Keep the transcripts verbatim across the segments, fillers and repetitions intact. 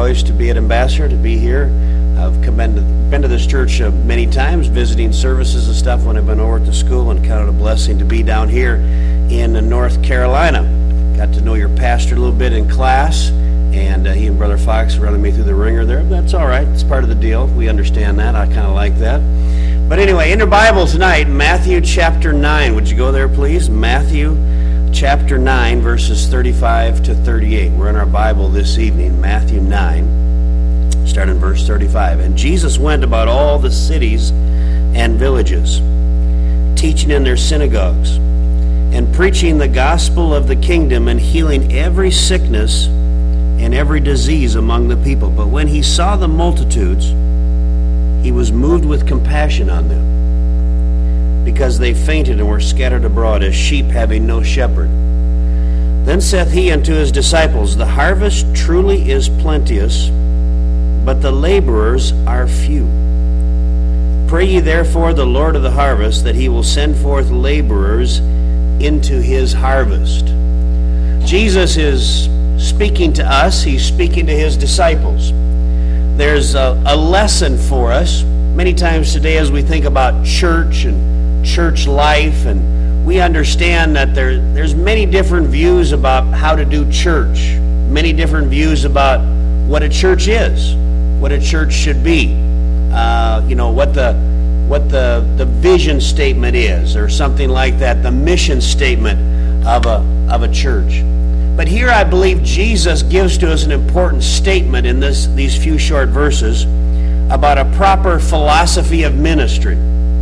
always to be at Ambassador, to be here. I've come been to, been to this church uh, many times, visiting services and stuff when I've been over at the school, and counted a blessing to be down here in uh, North Carolina. Got to know your pastor a little bit in class, and uh, he and Brother Fox running me through the ringer there. That's all right. It's part of the deal. We understand that. I kind of like that. But anyway, in your Bible tonight, Matthew chapter nine. Would you go there, please? Matthew chapter nine, verses thirty-five to thirty-eight. We're in our Bible this evening, Matthew nine, starting in verse thirty-five. And Jesus went about all the cities and villages, teaching in their synagogues, and preaching the gospel of the kingdom, and healing every sickness and every disease among the people. But when he saw the multitudes, he was moved with compassion on them, because they fainted and were scattered abroad as sheep having no shepherd. Then saith he unto his disciples, the harvest truly is plenteous, but the laborers are few. Pray ye therefore the Lord of the harvest, that he will send forth laborers into his harvest. Jesus is speaking to us. He's speaking to his disciples. There's a, a lesson for us many times today as we think about church and church life, and we understand that there there's many different views about how to do church, many different views about what a church is, what a church should be, uh, you know, what the what the the vision statement is, or something like that, the mission statement of a of a church. But here I believe Jesus gives to us an important statement in this these few short verses about a proper philosophy of ministry.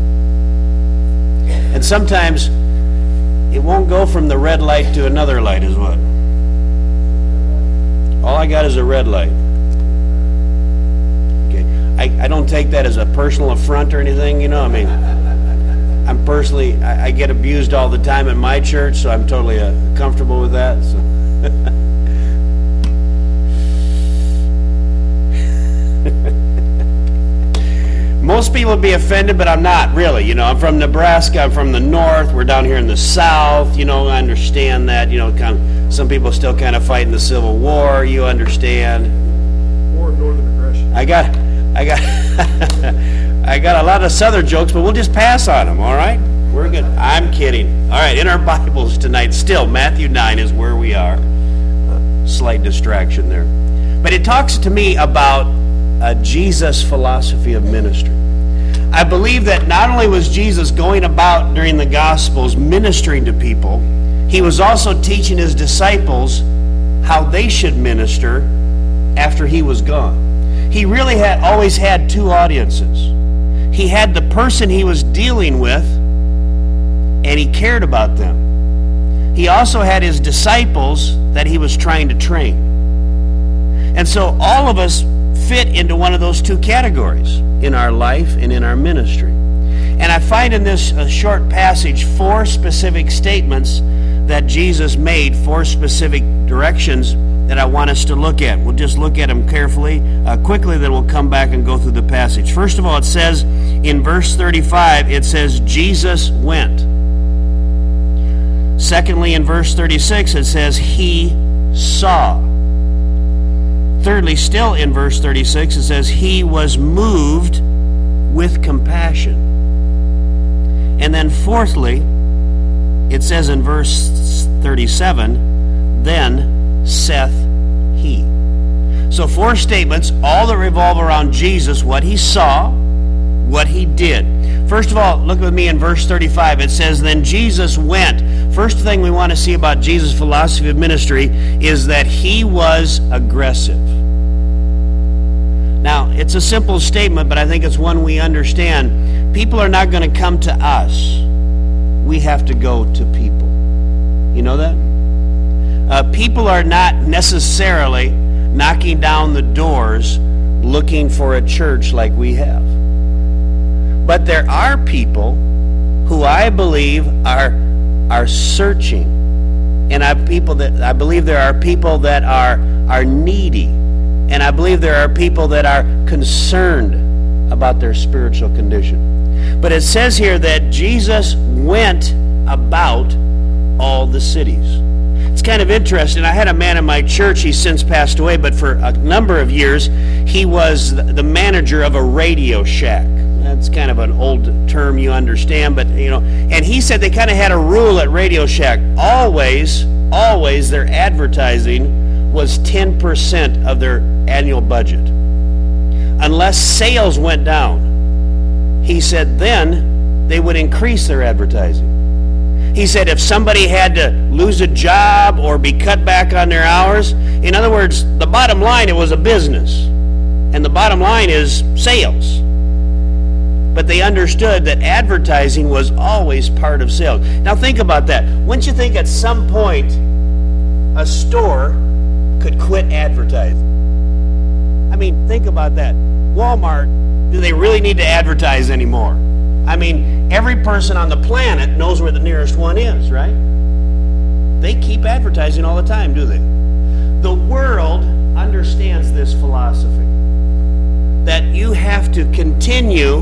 And sometimes it won't go from the red light to another light, is what? All I got is a red light. Okay, I, I don't take that as a personal affront or anything, you know. I mean, I'm personally, I, I get abused all the time in my church, so I'm totally uh, comfortable with that. So. Most people would be offended, but I'm not really. You know, I'm from Nebraska. I'm from the north. We're down here in the south. You know, I understand that. You know, kind of, some people still kind of fighting the Civil War. You understand? War of Northern Aggression. I got, I got, I got a lot of Southern jokes, but we'll just pass on them. All right, we're good. I'm kidding. All right, in our Bibles tonight, still Matthew nine is where we are. Uh, slight distraction there, but it talks to me about a Jesus philosophy of ministry. I believe that not only was Jesus going about during the Gospels ministering to people, he was also teaching his disciples how they should minister after he was gone. He really had always had two audiences. He had the person he was dealing with, and he cared about them. He also had his disciples that he was trying to train. And so all of us fit into one of those two categories in our life and in our ministry. And I find in this uh, short passage four specific statements that Jesus made, four specific directions that I want us to look at. We'll just look at them carefully, uh, quickly, then we'll come back and go through the passage. First of all, it says in verse thirty-five, it says, Jesus went. Secondly, in verse thirty-six, it says, he saw. Thirdly, still in verse thirty-six, it says, he was moved with compassion. And then fourthly, it says in verse thirty-seven, then saith he. So four statements, all that revolve around Jesus, what he saw, what he did. First of all, look with me in verse thirty-five. It says, then Jesus went. First thing we want to see about Jesus' philosophy of ministry is that he was aggressive. Now, it's a simple statement, but I think it's one we understand. People are not going to come to us. We have to go to people. You know that? Uh, people are not necessarily knocking down the doors looking for a church like we have. But there are people who I believe are are searching, and I people that I believe there are people that are are needy, and I believe there are people that are concerned about their spiritual condition. But it says here that Jesus went about all the cities. It's kind of interesting. I had a man in my church, he's since passed away, but for a number of years, he was the manager of a Radio Shack. That's kind of an old term, you understand, but, you know, and he said they kind of had a rule at Radio Shack. Always, always their advertising was ten percent of their annual budget. Unless sales went down, he said then they would increase their advertising. He said if somebody had to lose a job or be cut back on their hours, in other words, the bottom line, it was a business. And the bottom line is sales. But they understood that advertising was always part of sales. Now think about that. Wouldn't you think at some point a store could quit advertising? I mean, think about that. Walmart, do they really need to advertise anymore? I mean, every person on the planet knows where the nearest one is, right? They keep advertising all the time, do they? The world understands this philosophy, that you have to continue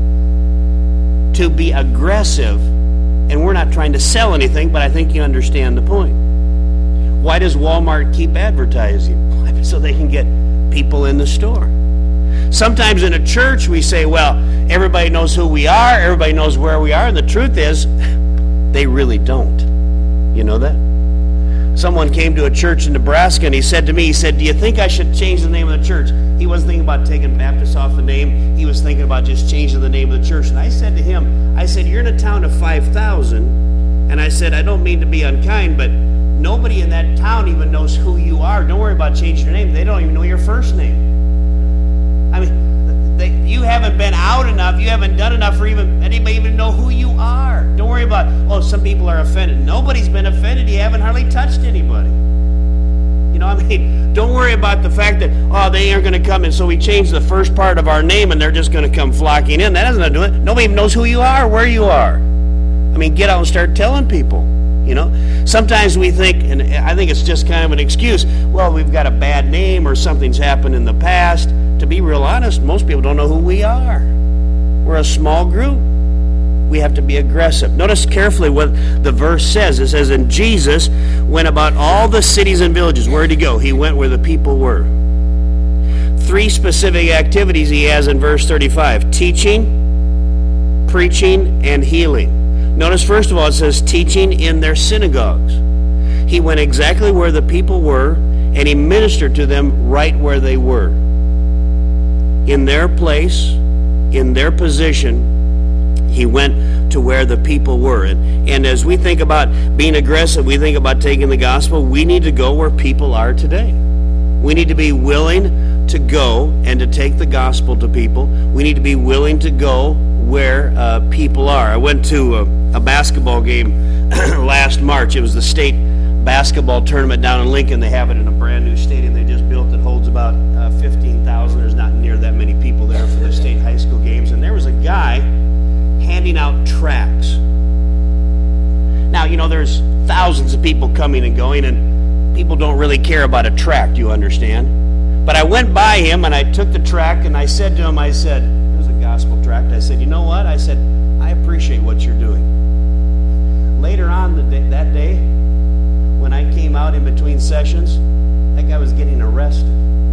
to be aggressive, and we're not trying to sell anything, but I think you understand the point. Why does Walmart keep advertising? So they can get people in the store. Sometimes in a church we say, well, everybody knows who we are, everybody knows where we are, and the truth is, they really don't. You know that? Someone came to a church in Nebraska and he said to me, he said, do you think I should change the name of the church? He wasn't thinking about taking Baptist off the name. He was thinking about just changing the name of the church. And I said to him, I said, you're in a town of five thousand, and I said, I don't mean to be unkind, but nobody in that town even knows who you are. Don't worry about changing your name. They don't even know your first name. I mean, they, you haven't been out enough, you haven't done enough for even anybody even know who you are. Don't worry about, oh, some people are offended. Nobody's been offended. You haven't hardly touched anybody. You know, I mean, don't worry about the fact that, oh, they aren't going to come, and so we change the first part of our name, and they're just going to come flocking in. That doesn't do it. Nobody even knows who you are, where you are. I mean, get out and start telling people. You know, sometimes we think, and I think it's just kind of an excuse, well, we've got a bad name or something's happened in the past. To be real honest, most people don't know who we are. We're a small group. We have to be aggressive. Notice carefully what the verse says. It says, and Jesus went about all the cities and villages. Where did he go? He went where the people were. Three specific activities he has in verse thirty-five. Teaching, preaching, and healing. Notice, first of all, it says teaching in their synagogues. He went exactly where the people were, and he ministered to them right where they were. In their place, in their position, he went to where the people were. And, and as we think about being aggressive, we think about taking the gospel, we need to go where people are today. We need to be willing to go and to take the gospel to people. We need to be willing to go where uh, people are. I went to a, a basketball game last March. It was the state basketball tournament down in Lincoln. They have it in a brand new stadium they just built that holds about uh, fifteen thousand. There's not near that many people there for the state high school games. And there was a guy handing out tracts. Now, you know, there's thousands of people coming and going, and people don't really care about a tract, you understand. But I went by him, and I took the tract, and I said to him, I said, it was a gospel tract. I said, you know what? I said, I appreciate what you're doing. Later on the day, that day, when I came out in between sessions, that guy was getting arrested.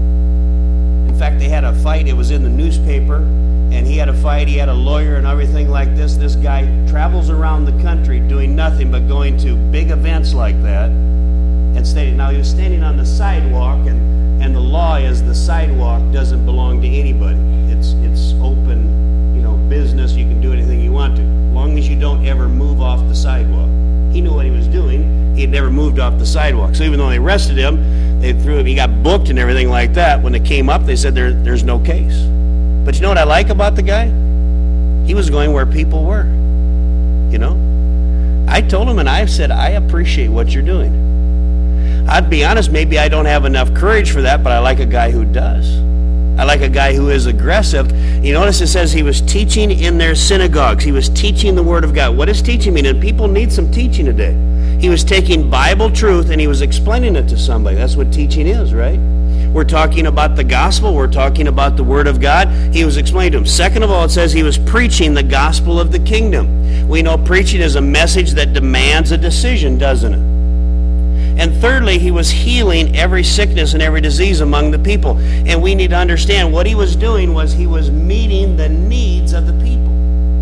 In fact, they had a fight. It was in the newspaper, and he had a fight. He had a lawyer and everything like this. This guy travels around the country doing nothing but going to big events like that and standing. Now, he was standing on the sidewalk, and, and the law is the sidewalk doesn't belong to anybody. It's, it's open, you know, business. You can do anything you want to, as long as you don't ever move off the sidewalk. He knew what he was doing. He had never moved off the sidewalk. So even though they arrested him, they threw him, he got booked and everything like that. When it came up, they said there, there's no case. But you know what I like about the guy? He was going where people were. You know? I told him, and I said, I appreciate what you're doing. I'd be honest, maybe I don't have enough courage for that, but I like a guy who does. I like a guy who is aggressive. You notice it says he was teaching in their synagogues. He was teaching the Word of God. What does teaching mean? And people need some teaching today. He was taking Bible truth and he was explaining it to somebody. That's what teaching is, right? We're talking about the gospel. We're talking about the Word of God. He was explaining to them. Second of all, it says he was preaching the gospel of the kingdom. We know preaching is a message that demands a decision, doesn't it? And thirdly, he was healing every sickness and every disease among the people. And we need to understand what he was doing was he was meeting the needs of the people.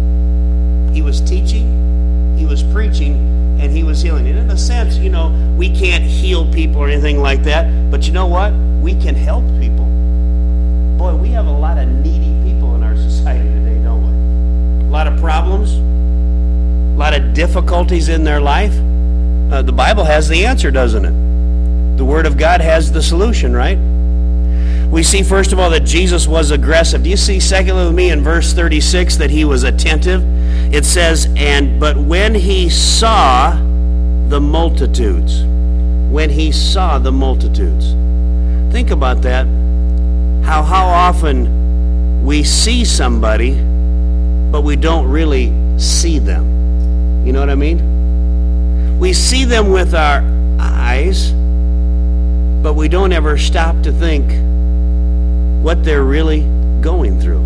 He was teaching, he was preaching, and he was healing. And in a sense, you know, we can't heal people or anything like that. But you know what? We can help people. Boy, we have a lot of needy people in our society today, don't we? A lot of problems, a lot of difficulties in their life. Uh, the Bible has the answer, doesn't it? The Word of God has the solution, right? We see, first of all, that Jesus was aggressive. Do you see, secondly, with me in verse thirty-six, that he was attentive? It says, and but when he saw the multitudes, when he saw the multitudes. Think about that. How, how often we see somebody, but we don't really see them. You know what I mean? We see them with our eyes, but we don't ever stop to think what they're really going through.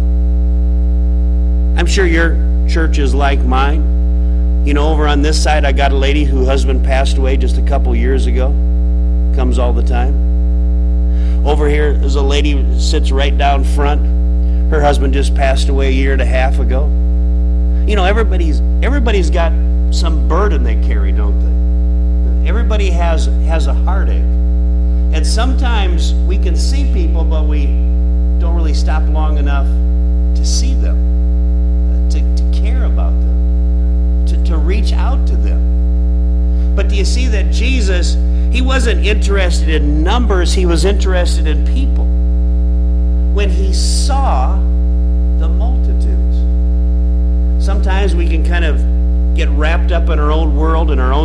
I'm sure your church is like mine. You know, over on this side, I got a lady whose husband passed away just a couple years ago. Comes all the time. Over here, there's a lady who sits right down front. Her husband just passed away a year and a half ago. You know, everybody's everybody's got some burden they carry, don't they? Everybody has has a heartache. And sometimes we can see people, but we don't really stop long enough to see them, to, to care about them, to, to reach out to them. But do you see that Jesus, he wasn't interested in numbers, he was interested in people. When he saw the multitudes. Sometimes we can kind of get wrapped up in our own world, in our own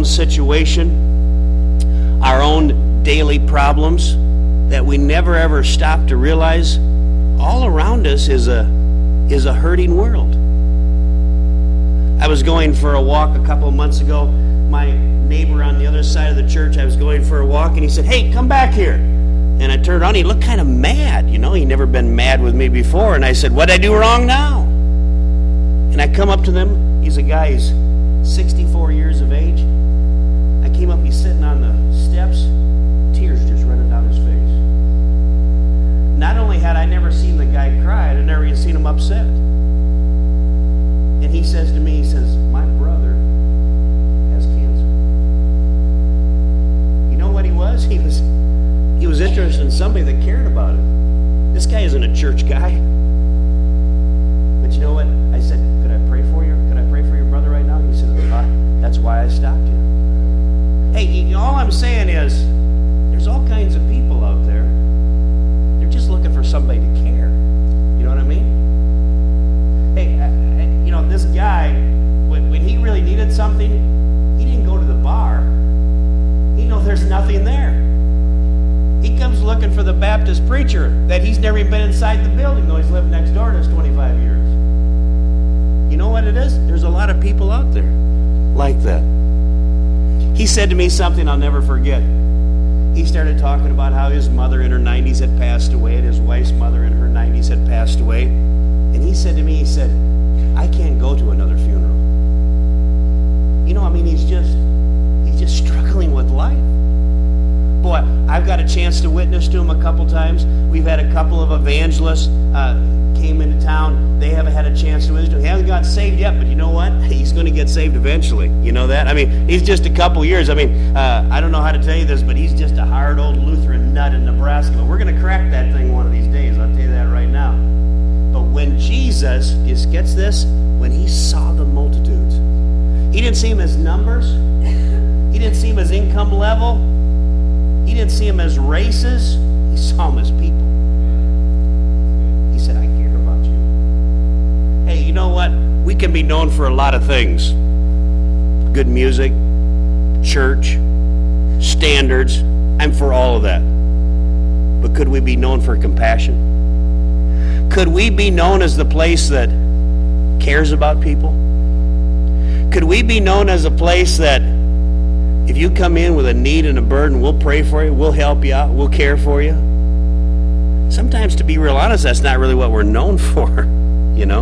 situation, our own daily problems, that we never ever stop to realize all around us is a is a hurting world. I was going for a walk a couple of months ago. My neighbor on the other side of the church, I was going for a walk, and he said, "Hey, come back here." And I turned on, he looked kind of mad. You know, he'd never been mad with me before. And I said, "What'd I do wrong now?" And I come up to them. He's a guy, he's sixty-four years of age. I came up, he's sitting on the steps, tears just running down his face. Not only had I never seen the guy cry, I'd never even seen him upset. And he says to me, he says, "My brother has cancer." You know what he was? He was he was interested in somebody that cared about him. This guy isn't a church guy. But you know what? I said, "Could I pray for you? Could I pray for your brother right now?" He said, uh, "That's why I stopped you." Hey, you know, all I'm saying is, there's all kinds of people out there. They're just looking for somebody to care. You know what I mean? Hey, I, I, you know, this guy, when, when he really needed something, he didn't go to the bar. He knows there's nothing there. He comes looking for the Baptist preacher that he's never even been inside the building, though he's lived next door to us twenty-five years. You know what it is? There's a lot of people out there like that. He said to me something I'll never forget. He started talking about how his mother in her nineties had passed away and his wife's mother in her nineties had passed away. And he said to me, he said, "I can't go to another funeral." You know, I mean, he's just, he's just struggling with life. Boy, I've got a chance to witness to him a couple times. We've had a couple of evangelists uh, came into town. They haven't had a chance to witness to him. He hasn't got saved yet, but you know what? He's going to get saved eventually. You know that? I mean, he's just a couple years. I mean, uh, I don't know how to tell you this, but he's just a hard old Lutheran nut in Nebraska. But we're going to crack that thing one of these days. I'll tell you that right now. But when Jesus just gets this, when he saw the multitudes, he didn't see them as numbers. He didn't see them as income level. He didn't see them as races. He saw them as people. He said, "I care about you." Hey, you know what? We can be known for a lot of things. Good music, church, standards. I'm for all of that. But could we be known for compassion? Could we be known as the place that cares about people? Could we be known as a place that if you come in with a need and a burden, we'll pray for you, we'll help you out, we'll care for you? Sometimes, to be real honest, that's not really what we're known for, you know?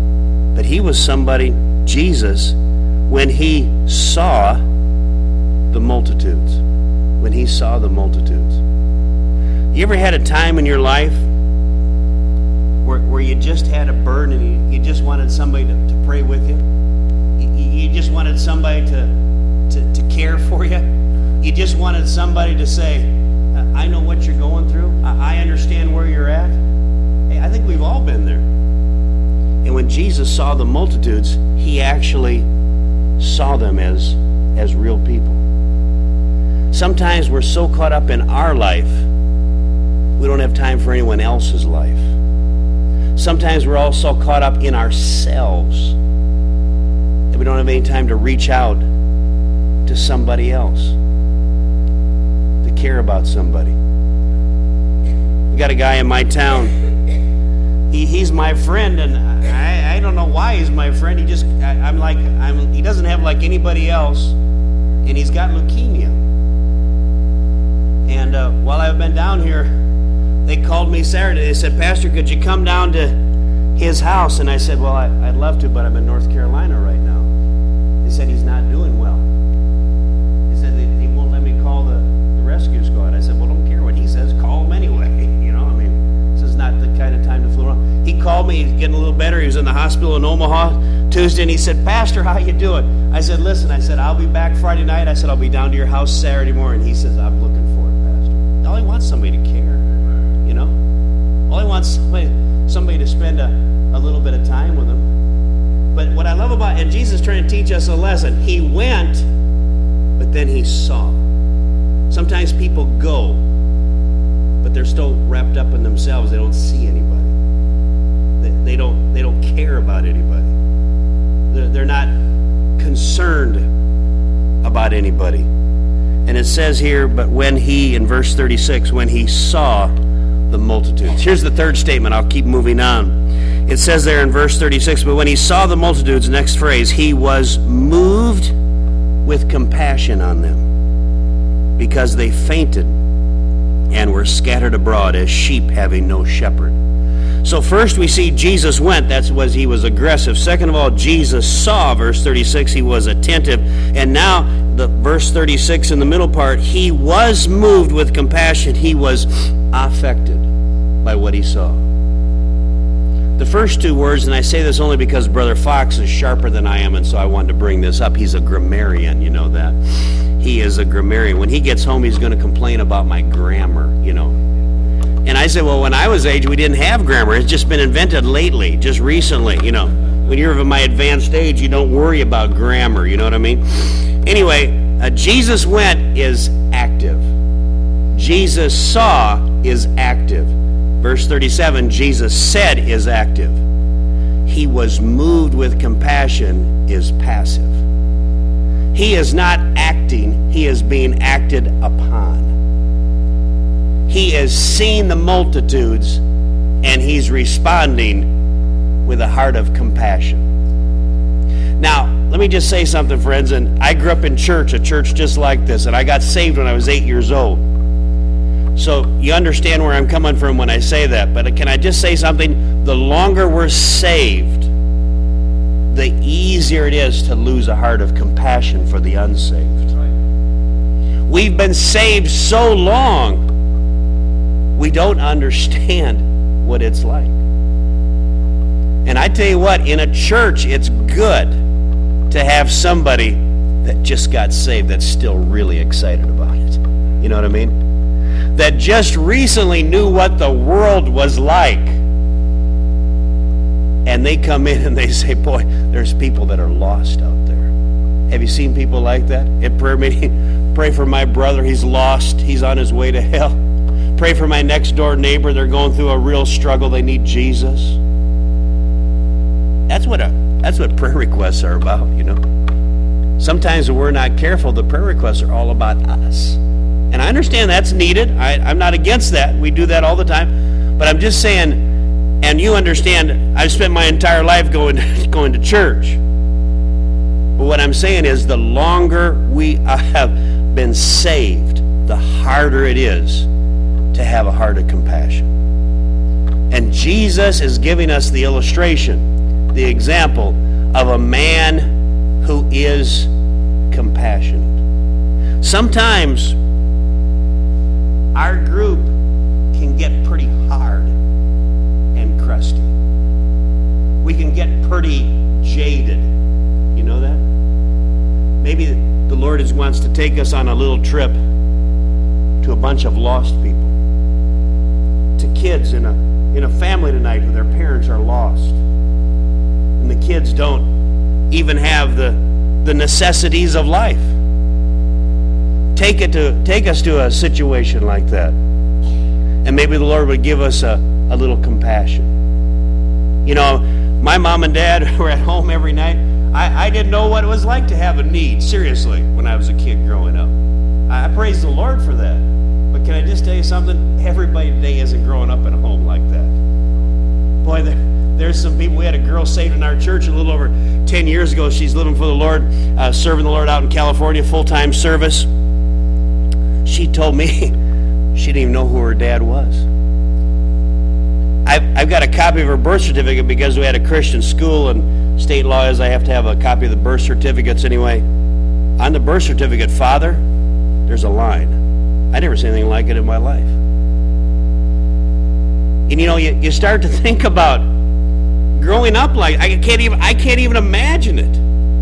But he was somebody, Jesus, when he saw the multitudes. When he saw the multitudes. You ever had a time in your life where, where you just had a burden and you, you just wanted somebody to, to pray with you? You, you just wanted somebody to, to, to care for you? You just wanted somebody to say, I know what you're going through. I, I understand where you're at. Hey, I think we've all been there. And when Jesus saw the multitudes, he actually saw them as, as real people. Sometimes we're so caught up in our life, we don't have time for anyone else's life. Sometimes we're also caught up in ourselves that we don't have any time to reach out to somebody else, to care about somebody. We got a guy in my town. He, he's my friend, and I, I don't know why he's my friend. He just, I, I'm like, I'm. He doesn't have like anybody else, and he's got leukemia. And uh, while I've been down here, they called me Saturday. They said, Pastor, could you come down to his house? And I said, well, I, I'd love to, but I'm in North Carolina right now. They said he's not doing well. They said they, he won't let me call the, the rescue squad. I said, well, don't care what he says. Call him anyway. You know, I mean, this is not the kind of time to fool around. He called me. He's getting a little better. He was in the hospital in Omaha Tuesday, and he said, Pastor, how you doing? I said, listen, I said, I'll be back Friday night. I said, I'll be down to your house Saturday morning. He says, I'm looking forward. All he wants somebody to care, you know. All he wants somebody, somebody to spend a, a little bit of time with him. But what I love about, and Jesus is trying to teach us a lesson. He went, but then he saw. Sometimes people go, but they're still wrapped up in themselves. They don't see anybody. They, they don't. They don't care about anybody. They're, they're not concerned about anybody. And it says here, but when he, in verse thirty-six, when he saw the multitudes. Here's the third statement. I'll keep moving on. It says there in verse thirty-six, but when he saw the multitudes, next phrase, he was moved with compassion on them, because they fainted and were scattered abroad as sheep having no shepherd. So first we see Jesus went, that was he was aggressive. Second of all, Jesus saw, verse thirty-six, he was attentive. And now, the verse thirty-six in the middle part, he was moved with compassion. He was affected by what he saw. The first two words, and I say this only because Brother Fox is sharper than I am, and so I wanted to bring this up. He's a grammarian, you know that. He is a grammarian. When he gets home, he's going to complain about my grammar, you know. And I said, well, when I was age, we didn't have grammar. It's just been invented lately, just recently, you know. When you're of my advanced age, you don't worry about grammar, you know what I mean? Anyway, uh, Jesus went is active. Jesus saw is active. Verse thirty-seven, Jesus said is active. He was moved with compassion is passive. He is not acting, he is being acted upon. He has seen the multitudes, and he's responding with a heart of compassion. Now, let me just say something, friends. And I grew up in church, a church just like this, and I got saved when I was eight years old. So you understand where I'm coming from when I say that. But can I just say something? The longer we're saved, the easier it is to lose a heart of compassion for the unsaved. We've been saved so long, we don't understand what it's like. And I tell you what, in a church, it's good to have somebody that just got saved that's still really excited about it. You know what I mean? That just recently knew what the world was like. And they come in and they say, boy, there's people that are lost out there. Have you seen people like that? At prayer meeting, pray for my brother, he's lost, he's on his way to hell. Pray for my next door neighbor. They're going through a real struggle. They need Jesus. That's what a, that's what prayer requests are about, you know. Sometimes when we're not careful, the prayer requests are all about us. And I understand that's needed. I, I'm not against that. We do that all the time. But I'm just saying, and you understand, I've spent my entire life going, going to church. But what I'm saying is the longer we have been saved, the harder it is to have a heart of compassion. And Jesus is giving us the illustration, the example of a man who is compassionate. sometimes our group can get pretty hard and crusty. We can get pretty jaded. You know that? Maybe the Lord is, wants to take us on a little trip to a bunch of lost people, to kids in a in a family tonight who their parents are lost, and the kids don't even have the the necessities of life. Take it to take us to a situation like that, and maybe the Lord would give us a, a little compassion. You know, my mom and dad were at home every night. I, I didn't know what it was like to have a need, seriously, when I was a kid growing up. I, I praise the Lord for that. But can I just tell you something? Everybody today isn't growing up in a home like that. Boy, there, there's some people. We had a girl saved in our church a little over ten years ago. She's living for the Lord, uh, serving the Lord out in California, full-time service. She told me she didn't even know who her dad was. I've, I've got a copy of her birth certificate because we had a Christian school, and state law is I have to have a copy of the birth certificates anyway. On the birth certificate, Father, there's a line. I never seen anything like it in my life. And you know, you, you start to think about growing up like I can't even I can't even imagine it.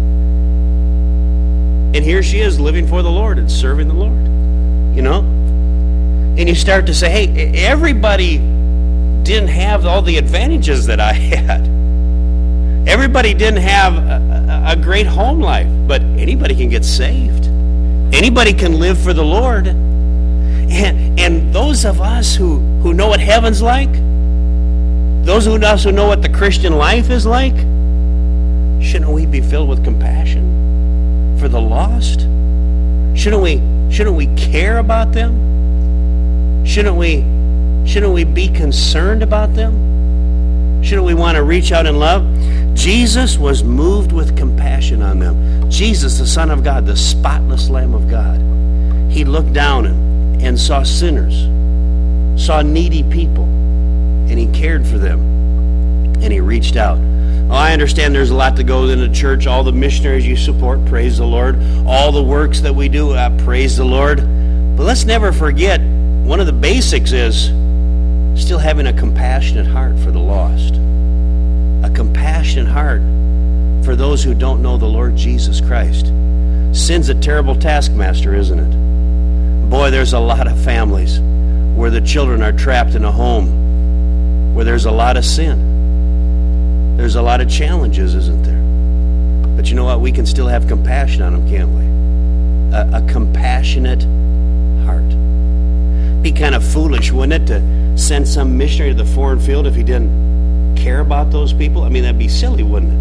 And here she is living for the Lord and serving the Lord. You know? And you start to say, hey, everybody didn't have all the advantages that I had. Everybody didn't have a, a, a great home life, but anybody can get saved. Anybody can live for the Lord. And, and those of us who, who know what heaven's like, those of us who know what the Christian life is like, shouldn't we be filled with compassion for the lost? Shouldn't we, shouldn't we care about them? Shouldn't we, shouldn't we be concerned about them? Shouldn't we want to reach out in love? Jesus was moved with compassion on them. Jesus, the Son of God, the spotless Lamb of God. He looked down and, and saw sinners, saw needy people, and he cared for them, and he reached out. Oh, I understand there's a lot that goes into church. All the missionaries you support, praise the Lord. All the works that we do, uh, praise the Lord. But let's never forget, one of the basics is still having a compassionate heart for the lost. A compassionate heart for those who don't know the Lord Jesus Christ. Sin's a terrible taskmaster, isn't it? Boy, there's a lot of families where the children are trapped in a home where there's a lot of sin. There's a lot of challenges, isn't there? But you know what? We can still have compassion on them, can't we? A, a compassionate heart. Be kind of foolish, wouldn't it, to send some missionary to the foreign field if he didn't care about those people? I mean, that'd be silly, wouldn't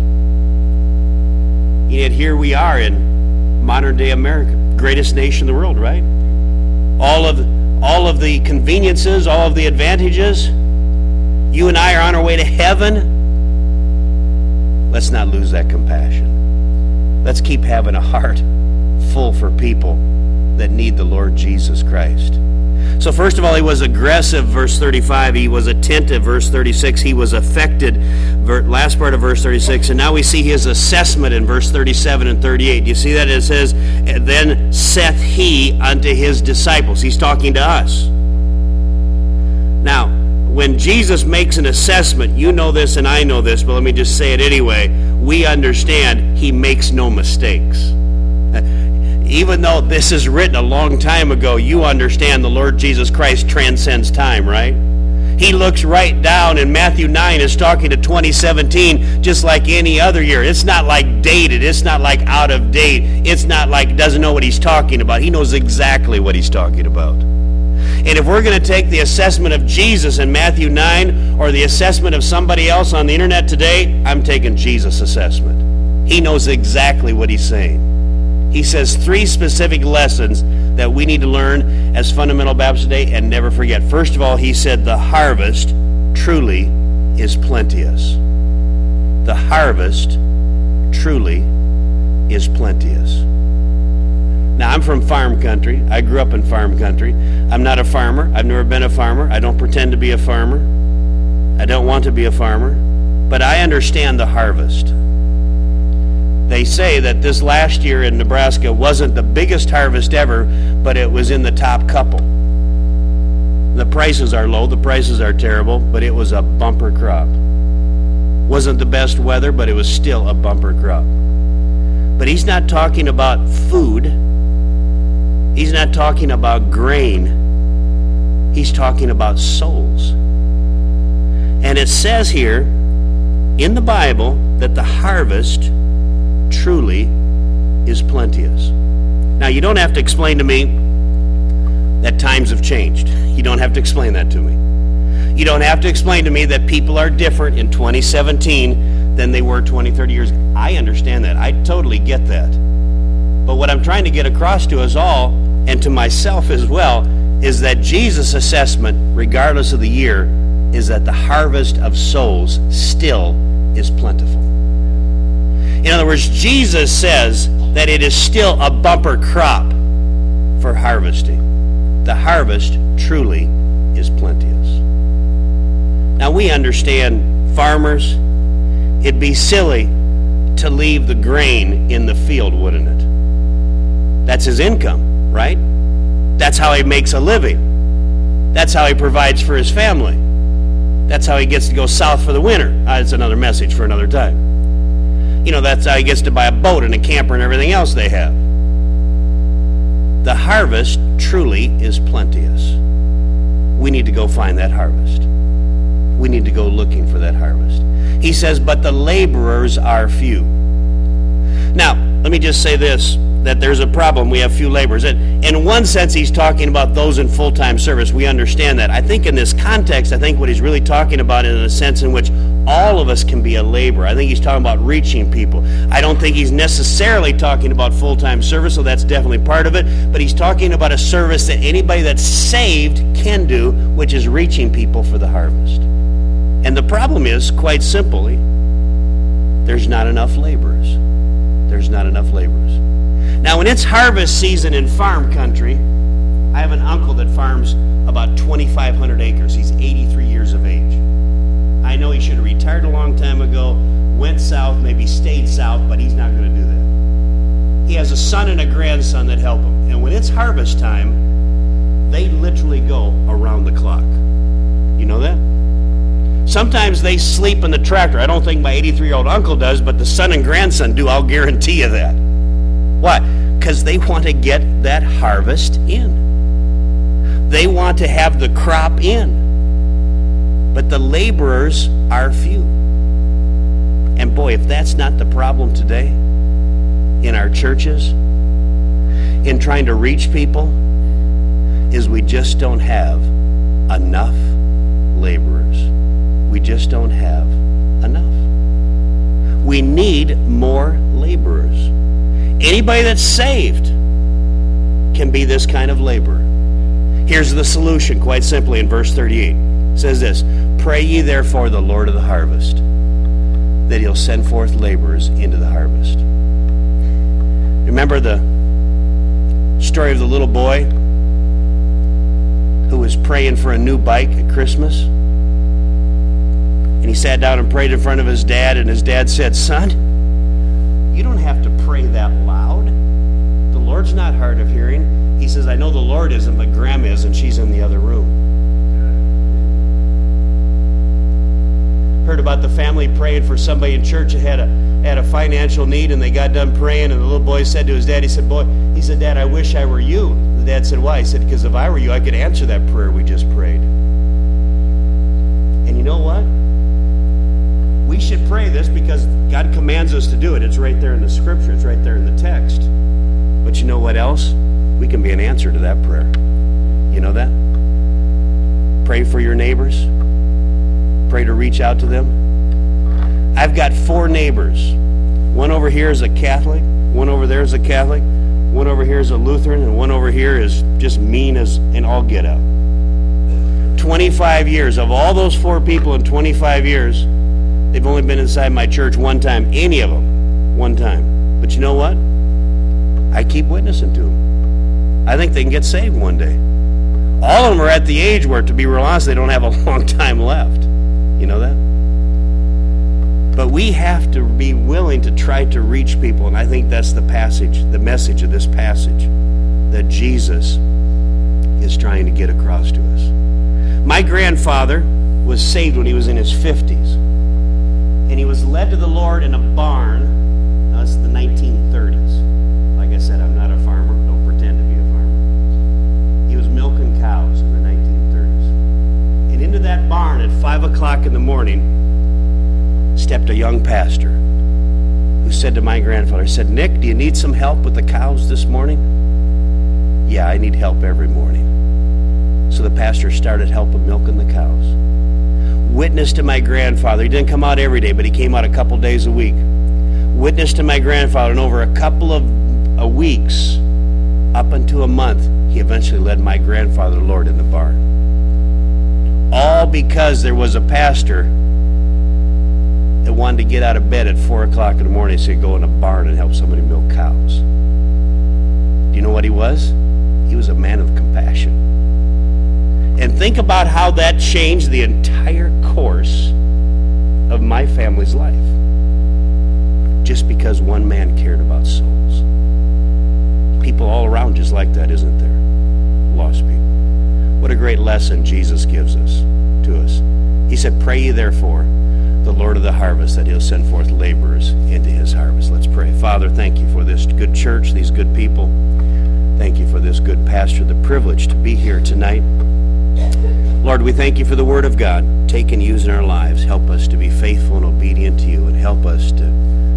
it? Yet here we are in modern-day America, greatest nation in the world, right? All of, all of the conveniences, all of the advantages. You and I are on our way to heaven. Let's not lose that compassion. Let's keep having a heart full for people that need the Lord Jesus Christ. So first of all, he was aggressive, verse thirty-five. He was attentive, verse thirty-six. He was affected, last part of verse thirty-six. And now we see his assessment in verse thirty-seven and thirty-eight. You see that? It says, then saith he unto his disciples. He's talking to us. Now, when Jesus makes an assessment, you know this and I know this, but let me just say it anyway. We understand he makes no mistakes. Even though this is written a long time ago, you understand the Lord Jesus Christ transcends time, right? He looks right down, and Matthew nine is talking to twenty seventeen just like any other year. It's not like dated. It's not like out of date. It's not like doesn't know what he's talking about. He knows exactly what he's talking about. And if we're going to take the assessment of Jesus in Matthew nine or the assessment of somebody else on the internet today, I'm taking Jesus' assessment. He knows exactly what he's saying. He says three specific lessons that we need to learn as Fundamental Baptist today and never forget. First of all, he said the harvest truly is plenteous. The harvest truly is plenteous. Now, I'm from farm country. I grew up in farm country. I'm not a farmer. I've never been a farmer. I don't pretend to be a farmer. I don't want to be a farmer. But I understand the harvest. They say that this last year in Nebraska wasn't the biggest harvest ever, but it was in the top couple. The prices are low, the prices are terrible, but it was a bumper crop. Wasn't the best weather, but it was still a bumper crop. But he's not talking about food. He's not talking about grain. He's talking about souls. And it says here in the Bible that the harvest truly is plenteous. Now, you don't have to explain to me that times have changed. You don't have to explain that to me. You don't have to explain to me that people are different in twenty seventeen than they were twenty, thirty years ago. I understand that. I totally get that. But what I'm trying to get across to us all, and to myself as well, is that Jesus' assessment, regardless of the year, is that the harvest of souls still is plentiful. In other words, Jesus says that it is still a bumper crop for harvesting. The harvest truly is plenteous. Now, we understand farmers. It'd be silly to leave the grain in the field, wouldn't it? That's his income, right? That's how he makes a living. That's how he provides for his family. That's how he gets to go south for the winter. Uh, that's another message for another time. You know, that's how he gets to buy a boat and a camper and everything else they have. The harvest truly is plenteous. We need to go find that harvest. We need to go looking for that harvest. He says, but the laborers are few. Now, let me just say this, that there's a problem. We have few laborers. And in one sense, he's talking about those in full-time service. We understand that. I think in this context, I think what he's really talking about is in a sense in which all of us can be a laborer. I think he's talking about reaching people. I don't think he's necessarily talking about full-time service, so that's definitely part of it. But he's talking about a service that anybody that's saved can do, which is reaching people for the harvest. And the problem is, quite simply, there's not enough laborers. There's not enough laborers. Now, when it's harvest season in farm country, I have an uncle that farms about twenty-five hundred acres. He's eighty-three years of age. I know he should have retired a long time ago, went south, maybe stayed south, but he's not going to do that. He has a son and a grandson that help him. And when it's harvest time, they literally go around the clock. You know that? Sometimes they sleep in the tractor. I don't think my eighty-three-year-old uncle does, but the son and grandson do. I'll guarantee you that. Why? Because they want to get that harvest in. They want to have the crop in. But the laborers are few. And boy, if that's not the problem today in our churches, in trying to reach people, is we just don't have enough laborers. We just don't have enough. We need more laborers. Anybody that's saved can be this kind of laborer. Here's the solution, quite simply, in verse thirty-eight. It says this, pray ye therefore the Lord of the harvest, that he'll send forth laborers into the harvest. Remember the story of the little boy who was praying for a new bike at Christmas? And he sat down and prayed in front of his dad, and his dad said, son, you don't have to pray that loud. The Lord's not hard of hearing. He says, I know the Lord isn't, but Grandma is, and she's in the other room. Heard about the family praying for somebody in church that had a, had a financial need, and they got done praying, and the little boy said to his dad, he said, boy, he said, Dad, I wish I were you. The dad said, why? He said, because if I were you, I could answer that prayer we just prayed. And you know what? We should pray this because God commands us to do it. It's right there in the scripture. It's right there in the text. But you know what else? We can be an answer to that prayer. You know that? Pray for your neighbors. Pray to reach out to them. I've got four neighbors. One over here is a Catholic. One over there is a Catholic. One over here is a Lutheran. And one over here is just mean as an all get out. twenty-five years. Of all those four people in twenty-five years, they've only been inside my church one time. Any of them. One time. But you know what? I keep witnessing to them. I think they can get saved one day. All of them are at the age where, to be real honest, they don't have a long time left. You know that? But But we have to be willing to try to reach people, and I think that's the passage, the message of this passage, that Jesus is trying to get across to us. My grandfather was saved when he was in his fifties, and he was led to the Lord in a barn. That's the nineteen thirties. Like I said, I'm not a farmer. Don't pretend to be a farmer. He was milking cows in the nineteen thirties. And into that barn at five o'clock in the morning stepped a young pastor who said to my grandfather, he said, "Nick, do you need some help with the cows this morning?" "Yeah, I need help every morning." So the pastor started helping milking the cows. Witness to my grandfather. He didn't come out every day, but he came out a couple days a week. Witness to my grandfather, and over a couple of uh, weeks, up into a month, he eventually led my grandfather to the Lord in the barn. All because there was a pastor that wanted to get out of bed at four o'clock in the morning and say, go in a barn and help somebody milk cows. Do you know what he was? He was a man of compassion. And think about how that changed the entire course of my family's life. Just because one man cared about souls. People all around just like that, isn't there? Lost people. What a great lesson Jesus gives us to us. He said, pray ye therefore the Lord of the harvest, that he'll send forth laborers into his harvest. Let's pray. Father, thank you for this good church, these good people. Thank you for this good pastor, the privilege to be here tonight. Lord, we thank you for the word of God. Take and use in our lives. Help us to be faithful and obedient to you, and help us to